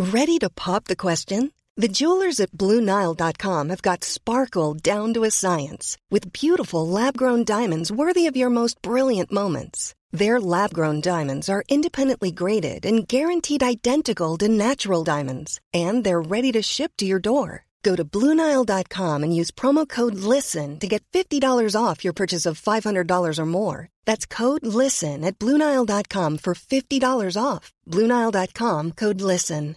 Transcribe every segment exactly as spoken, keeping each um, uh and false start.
Ready to pop the question? The jewelers at Blue Nile dot com have got sparkle down to a science with beautiful lab-grown diamonds worthy of your most brilliant moments. Their lab-grown diamonds are independently graded and guaranteed identical to natural diamonds, and they're ready to ship to your door. Go to Blue Nile dot com and use promo code LISTEN to get fifty dollars off your purchase of five hundred dollars or more. That's code LISTEN at Blue Nile dot com for fifty dollars off. Blue Nile dot com, code LISTEN.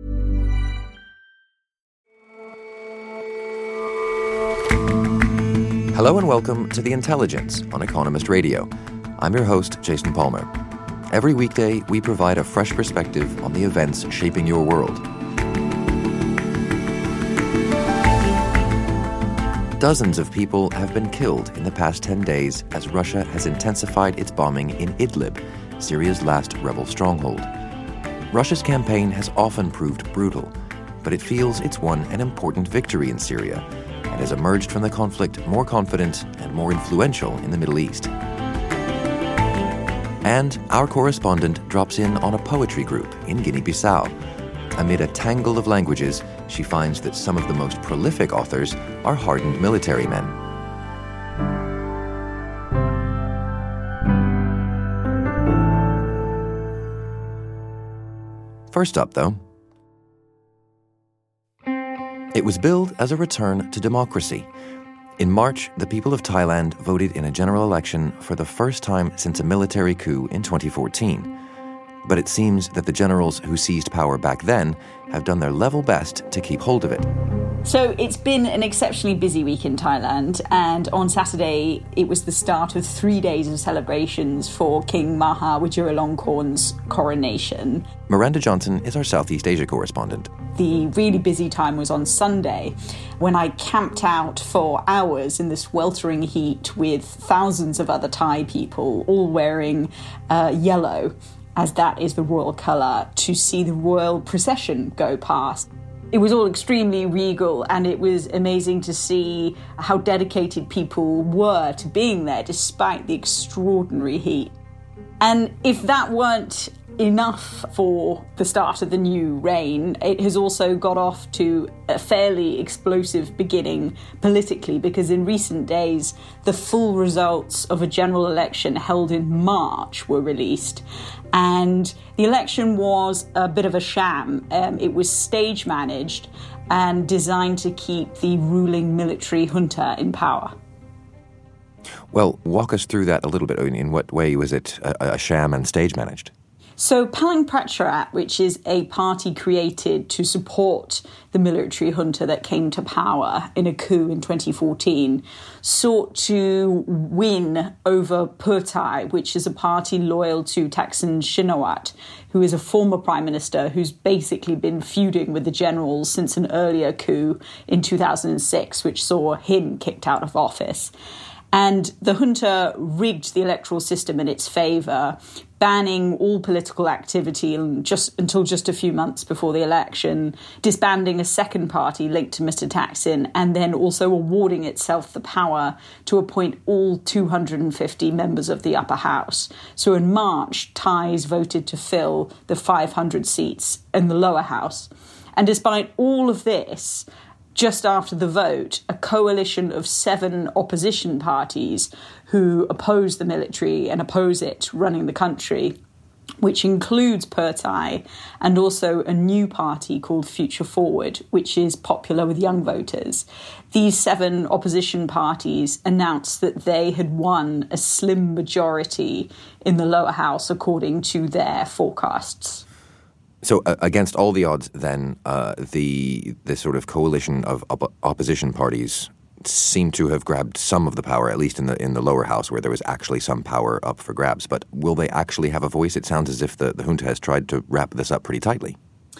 Hello and welcome to The Intelligence on Economist Radio. I'm your host, Jason Palmer. Every weekday, we provide a fresh perspective on the events shaping your world. Dozens of people have been killed in the past ten days as Russia has intensified its bombing in Idlib, Syria's last rebel stronghold. Russia's campaign has often proved brutal, but it feels it's won an important victory in Syria and has emerged from the conflict more confident and more influential in the Middle East. And our correspondent drops in on a poetry group in Guinea-Bissau. Amid a tangle of languages, she finds that some of the most prolific authors are hardened military men. First up, though, it was billed as a return to democracy. In March, the people of Thailand voted in a general election for the first time since a military coup in twenty fourteen. But it seems that the generals who seized power back then have done their level best to keep hold of it. So it's been an exceptionally busy week in Thailand, and on Saturday it was the start of three days of celebrations for King Maha Vajiralongkorn's coronation. Miranda Johnson is our Southeast Asia correspondent. The really busy time was on Sunday, when I camped out for hours in the sweltering heat with thousands of other Thai people, all wearing uh, yellow, as that is the royal colour, to see the royal procession go past. It was all extremely regal, and it was amazing to see how dedicated people were to being there despite the extraordinary heat. And if that weren't enough for the start of the new reign, it has also got off to a fairly explosive beginning politically, because in recent days the full results of a general election held in March were released, and the election was a bit of a sham. Um, it was stage managed and designed to keep the ruling military junta in power. Well, walk us through that a little bit. In what way was it a, a sham and stage managed? So Palang Pracharat, which is a party created to support the military junta that came to power in a coup in twenty fourteen, sought to win over Pheu Thai, which is a party loyal to Thaksin Shinawatra, who is a former prime minister who's basically been feuding with the generals since an earlier coup in two thousand six, which saw him kicked out of office. And the junta rigged the electoral system in its favour, banning all political activity just until just a few months before the election, disbanding a second party linked to Mister Thaksin, and then also awarding itself the power to appoint all two hundred fifty members of the upper house. So in March, Thais voted to fill the five hundred seats in the lower house. And despite all of this, just after the vote, a coalition of seven opposition parties who oppose the military and oppose it running the country, which includes Pheu Thai and also a new party called Future Forward, which is popular with young voters. These seven opposition parties announced that they had won a slim majority in the lower house according to their forecasts. So uh, against all the odds, then, uh, the the sort of coalition of op- opposition parties seem to have grabbed some of the power, at least in the in the lower house, where there was actually some power up for grabs. But will they actually have a voice? It sounds as if the, the junta has tried to wrap this up pretty tightly.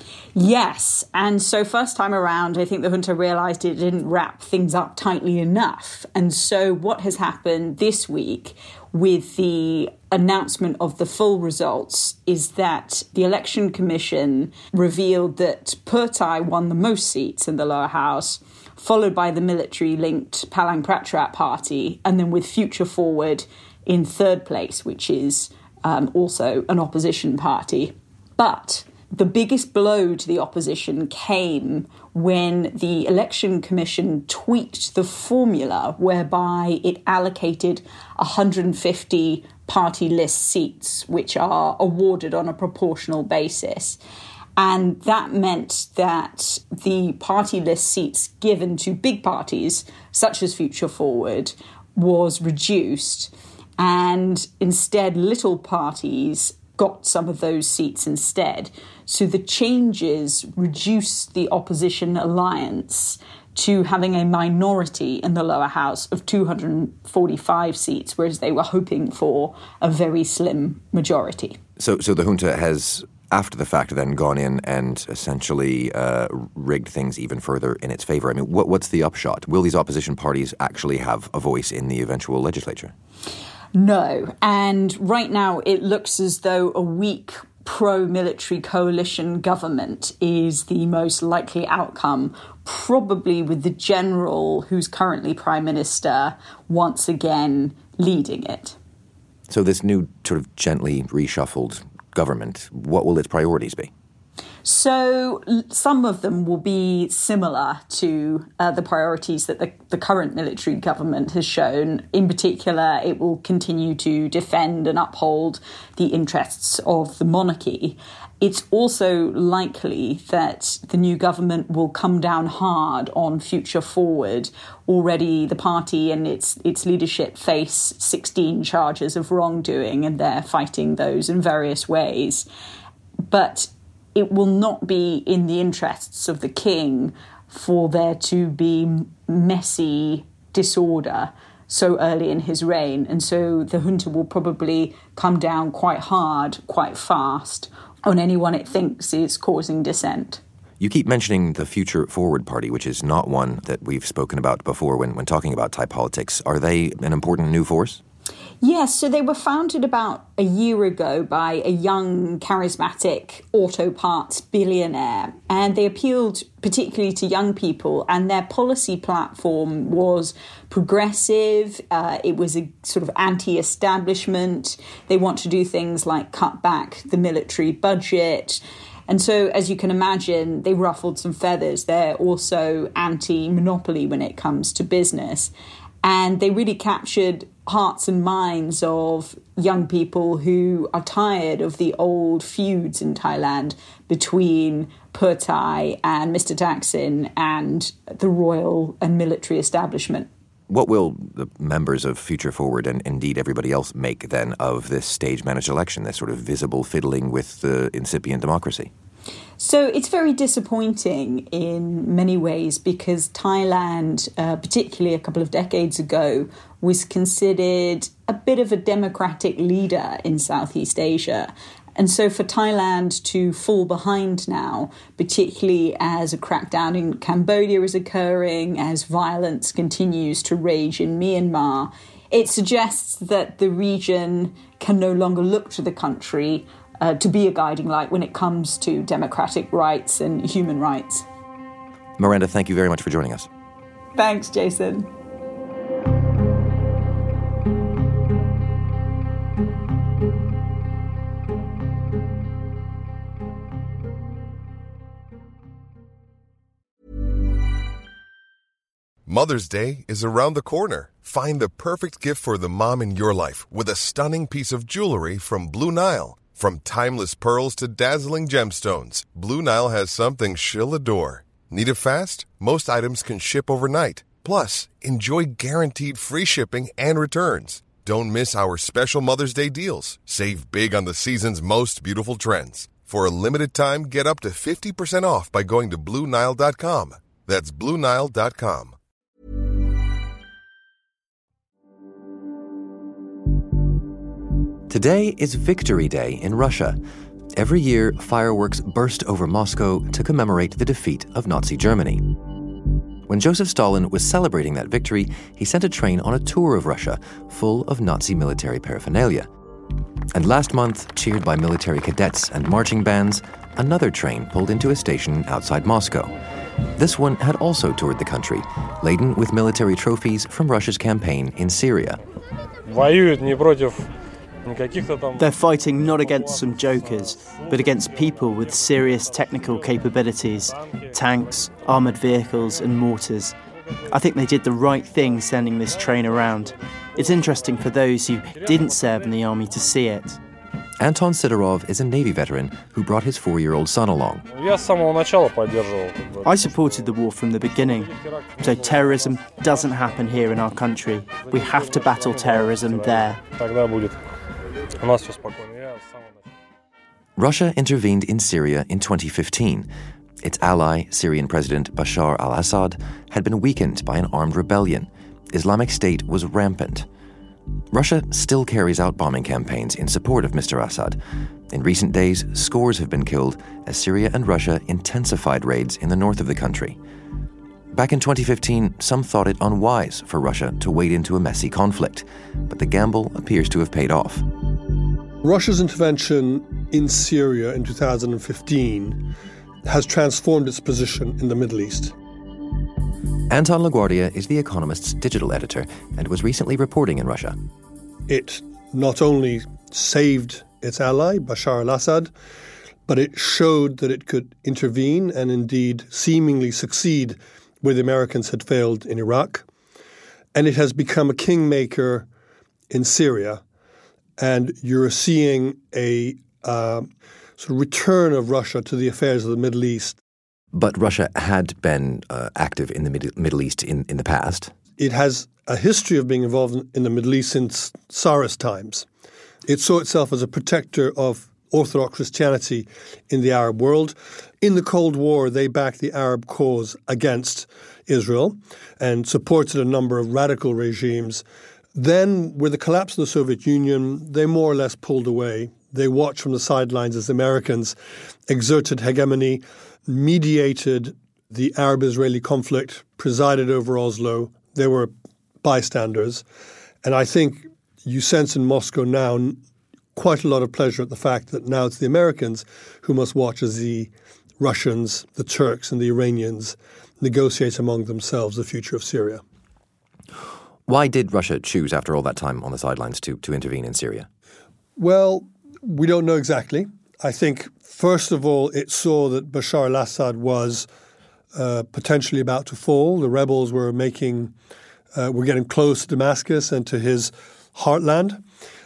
Yes, and so first time around, I think the junta realised it didn't wrap things up tightly enough. And so what has happened this week with the announcement of the full results is that the Election Commission revealed that Pheu Thai won the most seats in the lower house, followed by the military-linked Palang Pracharat party, and then with Future Forward in third place, which is um, also an opposition party. But the biggest blow to the opposition came when the Election Commission tweaked the formula whereby it allocated one hundred fifty party list seats, which are awarded on a proportional basis. And that meant that the party list seats given to big parties, such as Future Forward, was reduced. And instead, little parties got some of those seats instead. So the changes reduced the opposition alliance to having a minority in the lower house of two hundred forty-five seats, whereas they were hoping for a very slim majority. So, so the junta has, after the fact, then gone in and essentially uh, rigged things even further in its favour. I mean, what, what's the upshot? Will these opposition parties actually have a voice in the eventual legislature? No. And right now it looks as though a weak pro-military coalition government is the most likely outcome, probably with the general who's currently prime minister once again leading it. So this new sort of gently reshuffled government, what will its priorities be? So some of them will be similar to uh, the priorities that the, the current military government has shown. In particular, it will continue to defend and uphold the interests of the monarchy. It's also likely that the new government will come down hard on Future Forward. Already the party and its its leadership face sixteen charges of wrongdoing, and they're fighting those in various ways. But it will not be in the interests of the king for there to be messy disorder so early in his reign. And so the junta will probably come down quite hard, quite fast on anyone it thinks is causing dissent. You keep mentioning the Future Forward Party, which is not one that we've spoken about before when, when talking about Thai politics. Are they an important new force? Yes, so they were founded about a year ago by a young, charismatic auto parts billionaire, and they appealed particularly to young people, and their policy platform was progressive. Uh, it was a sort of anti-establishment. They want to do things like cut back the military budget. And so, as you can imagine, they ruffled some feathers. They're also anti-monopoly when it comes to business. And they really captured hearts and minds of young people who are tired of the old feuds in Thailand between Pheu Thai and Mister Thaksin and the royal and military establishment. What will the members of Future Forward and indeed everybody else make then of this stage-managed election, this sort of visible fiddling with the incipient democracy? So it's very disappointing in many ways because Thailand, uh, particularly a couple of decades ago, was considered a bit of a democratic leader in Southeast Asia. And so for Thailand to fall behind now, particularly as a crackdown in Cambodia is occurring, as violence continues to rage in Myanmar, it suggests that the region can no longer look to the country Uh, to be a guiding light when it comes to democratic rights and human rights. Miranda, thank you very much for joining us. Thanks, Jason. Mother's Day is around the corner. Find the perfect gift for the mom in your life with a stunning piece of jewelry from Blue Nile. From timeless pearls to dazzling gemstones, Blue Nile has something she'll adore. Need it fast? Most items can ship overnight. Plus, enjoy guaranteed free shipping and returns. Don't miss our special Mother's Day deals. Save big on the season's most beautiful trends. For a limited time, get up to fifty percent off by going to Blue Nile dot com. That's Blue Nile dot com. Today is Victory Day in Russia. Every year, fireworks burst over Moscow to commemorate the defeat of Nazi Germany. When Joseph Stalin was celebrating that victory, he sent a train on a tour of Russia full of Nazi military paraphernalia. And last month, cheered by military cadets and marching bands, another train pulled into a station outside Moscow. This one had also toured the country, laden with military trophies from Russia's campaign in Syria. Воюют не против They're fighting not against some jokers, but against people with serious technical capabilities, tanks, armoured vehicles and mortars. I think they did the right thing sending this train around. It's interesting for those who didn't serve in the army to see it. Anton Sidorov is a Navy veteran who brought his four-year-old son along. I supported the war from the beginning. So terrorism doesn't happen here in our country. We have to battle terrorism there. Russia intervened in Syria in twenty fifteen. Its ally, Syrian President Bashar al-Assad, had been weakened by an armed rebellion. Islamic State was rampant. Russia still carries out bombing campaigns in support of Mister Assad. In recent days, scores have been killed as Syria and Russia intensified raids in the north of the country. Back in twenty fifteen, some thought it unwise for Russia to wade into a messy conflict, but the gamble appears to have paid off. Russia's intervention in Syria in two thousand fifteen has transformed its position in the Middle East. Anton LaGuardia is The Economist's digital editor and was recently reporting in Russia. It not only saved its ally, Bashar al-Assad, but it showed that it could intervene and indeed seemingly succeed where the Americans had failed in Iraq. And it has become a kingmaker in Syria. And you're seeing a uh, sort of return of Russia to the affairs of the Middle East. But Russia had been uh, active in the Mid- Middle East in, in the past. It has a history of being involved in, in the Middle East since Tsarist times. It saw itself as a protector of Orthodox Christianity in the Arab world. In the Cold War, they backed the Arab cause against Israel and supported a number of radical regimes. Then, with the collapse of the Soviet Union, they more or less pulled away. They watched from the sidelines as Americans exerted hegemony, mediated the Arab-Israeli conflict, presided over Oslo. They were bystanders. And I think you sense in Moscow now quite a lot of pleasure at the fact that now it's the Americans who must watch as the Russians, the Turks, and the Iranians negotiate among themselves the future of Syria. Why did Russia choose, after all that time on the sidelines, to, to intervene in Syria? Well, we don't know exactly. I think, first of all, it saw that Bashar al-Assad was uh, potentially about to fall. The rebels were making, uh, were getting close to Damascus and to his heartland.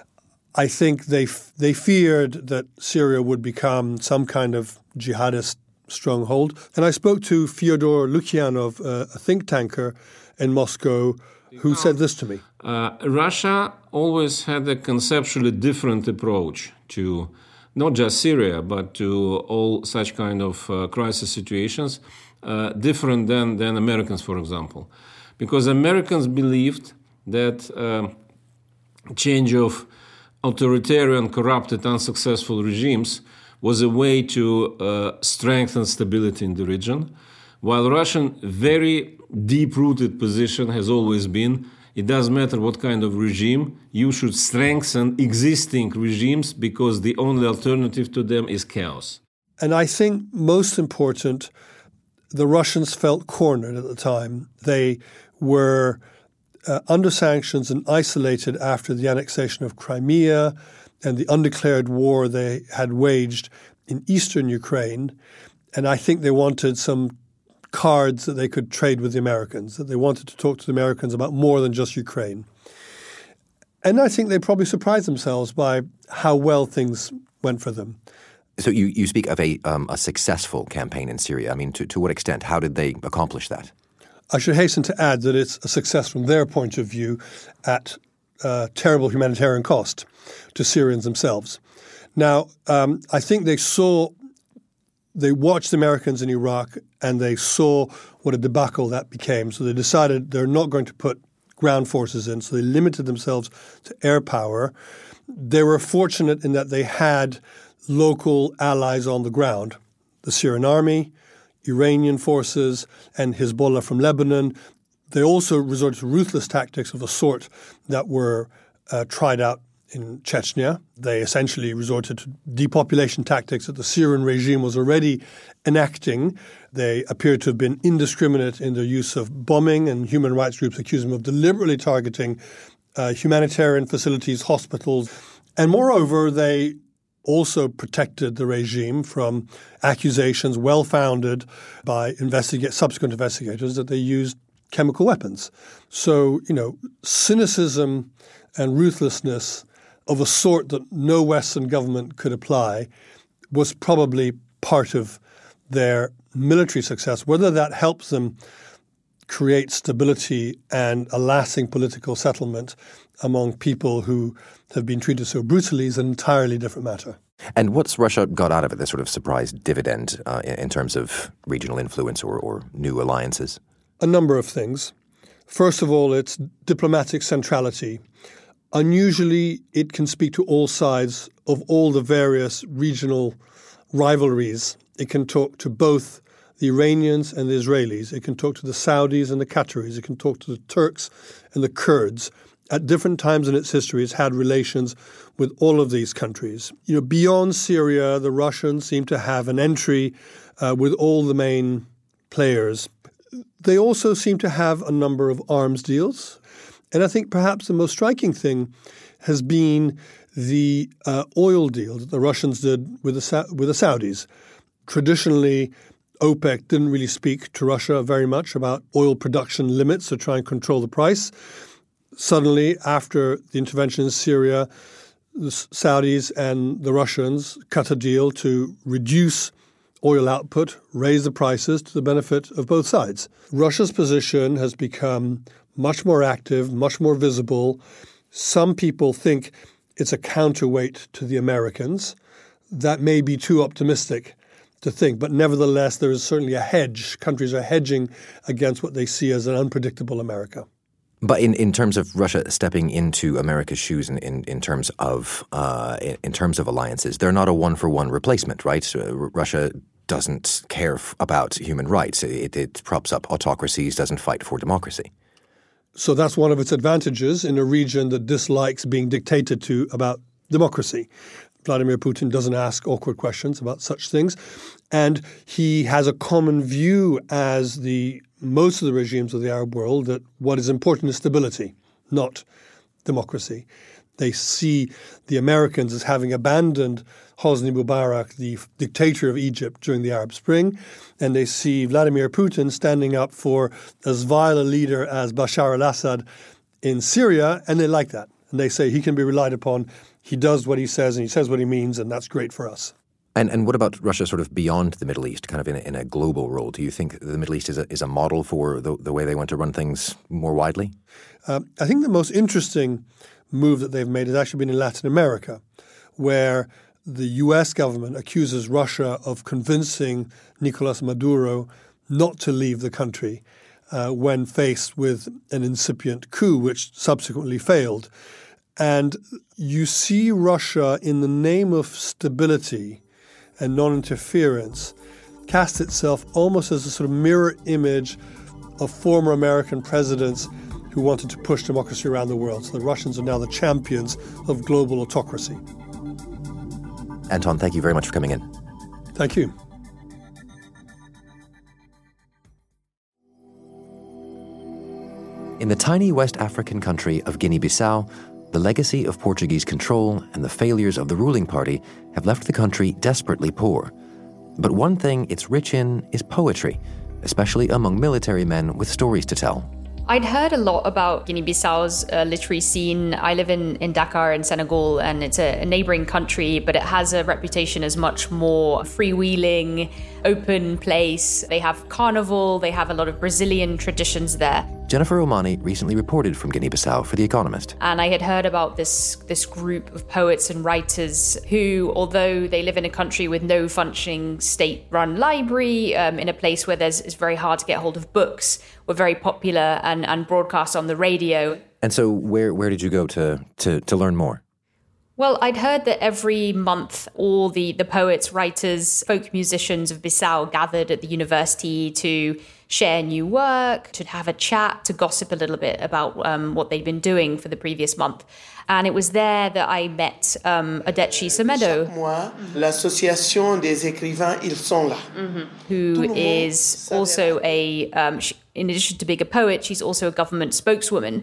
I think they f- they feared that Syria would become some kind of jihadist stronghold. And I spoke to Fyodor Lukyanov, uh, a think tanker in Moscow, who said this to me. Uh, Russia always had a conceptually different approach to not just Syria, but to all such kind of uh, crisis situations, uh, different than, than Americans, for example. Because Americans believed that uh, change of authoritarian, corrupted, unsuccessful regimes was a way to uh, strengthen stability in the region, while Russian very deep-rooted position has always been, it doesn't matter what kind of regime, you should strengthen existing regimes because the only alternative to them is chaos. And I think most important, the Russians felt cornered at the time. They were uh, under sanctions and isolated after the annexation of Crimea and the undeclared war they had waged in eastern Ukraine. And I think they wanted some cards that they could trade with the Americans, that they wanted to talk to the Americans about more than just Ukraine. And I think they probably surprised themselves by how well things went for them. So you, you speak of a um, a successful campaign in Syria. I mean, to, to what extent? How did they accomplish that? I should hasten to add that it's a success from their point of view at uh, terrible humanitarian cost to Syrians themselves. Now, um, I think they saw They watched the Americans in Iraq and they saw what a debacle that became. So they decided they're not going to put ground forces in. So they limited themselves to air power. They were fortunate in that they had local allies on the ground, the Syrian army, Iranian forces, and Hezbollah from Lebanon. They also resorted to ruthless tactics of the sort that were uh, tried out in Chechnya. They essentially resorted to depopulation tactics that the Syrian regime was already enacting. They appeared to have been indiscriminate in their use of bombing, and human rights groups accused them of deliberately targeting uh, humanitarian facilities, hospitals, And moreover, they also protected the regime from accusations well-founded by investigate, subsequent investigators that they used chemical weapons. So, you know, cynicism and ruthlessness of a sort that no Western government could apply was probably part of their military success. Whether that helps them create stability and a lasting political settlement among people who have been treated so brutally is an entirely different matter. And what's Russia got out of it, this sort of surprise dividend uh, in terms of regional influence or, or new alliances? A number of things. First of all, its diplomatic centrality. Unusually, it can speak to all sides of all the various regional rivalries. It can talk to both the Iranians and the Israelis. It can talk to the Saudis and the Qataris. It can talk to the Turks and the Kurds. At different times in its history, it's had relations with all of these countries. You know, beyond Syria, the Russians seem to have an entry uh, with all the main players. They also seem to have a number of arms deals. And I think perhaps the most striking thing has been the uh, oil deal that the Russians did with the, Sa- with the Saudis. Traditionally, OPEC didn't really speak to Russia very much about oil production limits to try and control the price. Suddenly, after the intervention in Syria, the Saudis and the Russians cut a deal to reduce oil output, raise the prices to the benefit of both sides. Russia's position has become much more active, much more visible. Some people think it's a counterweight to the Americans. That may be too optimistic to think, but nevertheless, there is certainly a hedge. Countries are hedging against what they see as an unpredictable America. But in, in terms of Russia stepping into America's shoes in, in, in terms of uh, in, in terms of alliances, they're not a one-for-one replacement, right? So Russia doesn't care f- about human rights. It, it props up autocracies, doesn't fight for democracy. So that's one of its advantages in a region that dislikes being dictated to about democracy. Vladimir Putin doesn't ask awkward questions about such things. And he has a common view, as the most of the regimes of the Arab world, that what is important is stability, not democracy. They see the Americans as having abandoned Hosni Mubarak, the dictator of Egypt during the Arab Spring, and they see Vladimir Putin standing up for as vile a leader as Bashar al-Assad in Syria, and they like that. And they say he can be relied upon. He does what he says, and he says what he means, and that's great for us. And and what about Russia sort of beyond the Middle East, kind of in a, in a global role? Do you think the Middle East is a, is a model for the, the way they want to run things more widely? Um, I think the most interesting move that they've made has actually been in Latin America, where the U S government accuses Russia of convincing Nicolas Maduro not to leave the country uh, when faced with an incipient coup, which subsequently failed. And you see Russia, in the name of stability and non-interference, cast itself almost as a sort of mirror image of former American presidents who wanted to push democracy around the world. So the Russians are now the champions of global autocracy. Anton, thank you very much for coming in. Thank you. In the tiny West African country of Guinea-Bissau, the legacy of Portuguese control and the failures of the ruling party have left the country desperately poor. But one thing it's rich in is poetry, especially among military men with stories to tell. I'd heard a lot about Guinea-Bissau's uh, literary scene. I live in, in Dakar in Senegal, and it's a, a neighboring country, but it has a reputation as much more freewheeling, open place. They have carnival, they have a lot of Brazilian traditions there. Jennifer Omani recently reported from Guinea-Bissau for The Economist. And I had heard about this this group of poets and writers who, although they live in a country with no functioning state-run library, um, in a place where there's, it's very hard to get hold of books, were very popular and, and broadcast on the radio. And so where where did you go to to, to learn more? Well, I'd heard that every month all the, the poets, writers, folk musicians of Bissau gathered at the university to share new work, to have a chat, to gossip a little bit about um, what they'd been doing for the previous month. And it was there that I met um, Adechi Semedo, l'Association des écrivains, ils sont là. Mm-hmm. Who is also a, um, she, in addition to being a poet, she's also a government spokeswoman.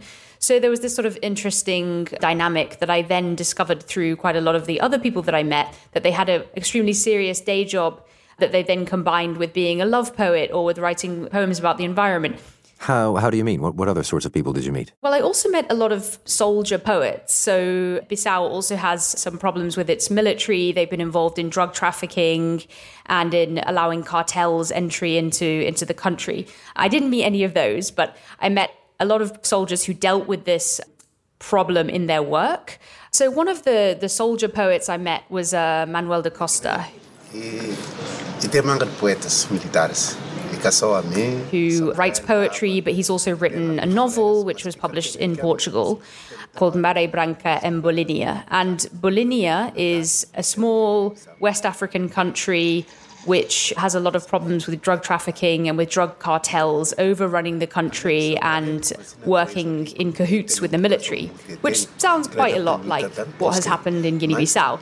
So there was this sort of interesting dynamic that I then discovered through quite a lot of the other people that I met, that they had an extremely serious day job that they then combined with being a love poet or with writing poems about the environment. How how do you mean? What what other sorts of people did you meet? Well, I also met a lot of soldier poets. So Bissau also has some problems with its military. They've been involved in drug trafficking and in allowing cartels entry into, into the country. I didn't meet any of those, but I met a lot of soldiers who dealt with this problem in their work. So one of the, the soldier poets I met was uh, Manuel da Costa. E tem manga de poetas militares. Who writes poetry, but he's also written a novel which was published in Portugal called Maré Branca em Bolívia. And Bolívia is a small West African country which has a lot of problems with drug trafficking and with drug cartels overrunning the country and working in cahoots with the military, which sounds quite a lot like what has happened in Guinea-Bissau.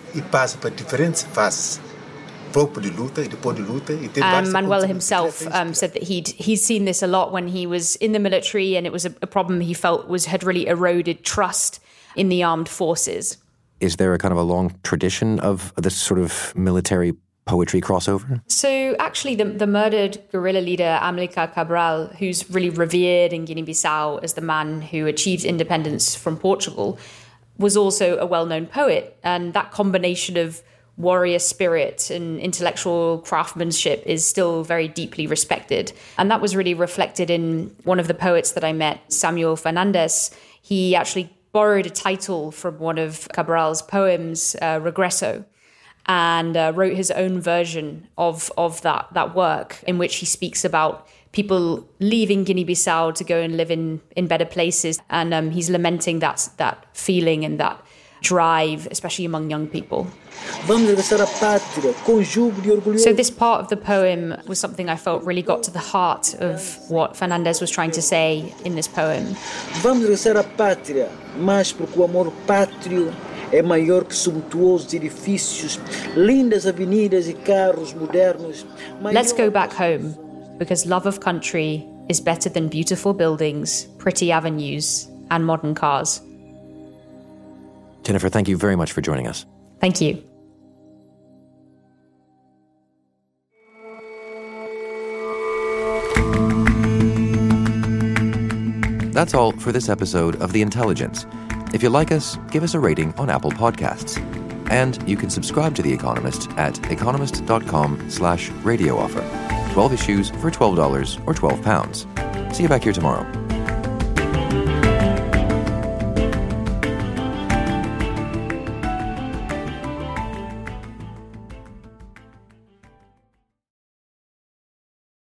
Um, Manuel himself um, said that he'd he'd seen this a lot when he was in the military, and it was a, a problem he felt was had really eroded trust in the armed forces. Is there a kind of a long tradition of this sort of military poetry crossover? So actually the, the murdered guerrilla leader Amílcar Cabral, who's really revered in Guinea-Bissau as the man who achieved independence from Portugal, was also a well-known poet, and that combination of warrior spirit and intellectual craftsmanship is still very deeply respected. And that was really reflected in one of the poets that I met, Samuel Fernandez. He actually borrowed a title from one of Cabral's poems, uh, Regreso, and uh, wrote his own version of, of that, that work, in which he speaks about people leaving Guinea-Bissau to go and live in, in better places. And um, he's lamenting that, that feeling and that drive, especially among young people. So this part of the poem was something I felt really got to the heart of what Fernandez was trying to say in this poem. Vamos regressar à pátria, mas porque o amor pátrio é maior que suntuosos edifícios, lindas avenidas e carros modernos. Let's go back home, because love of country is better than beautiful buildings, pretty avenues, and modern cars. Jennifer, thank you very much for joining us. Thank you. That's all for this episode of The Intelligence. If you like us, give us a rating on Apple Podcasts. And you can subscribe to The Economist at economist.com slash radio offer. twelve issues for twelve dollars or twelve pounds. See you back here tomorrow.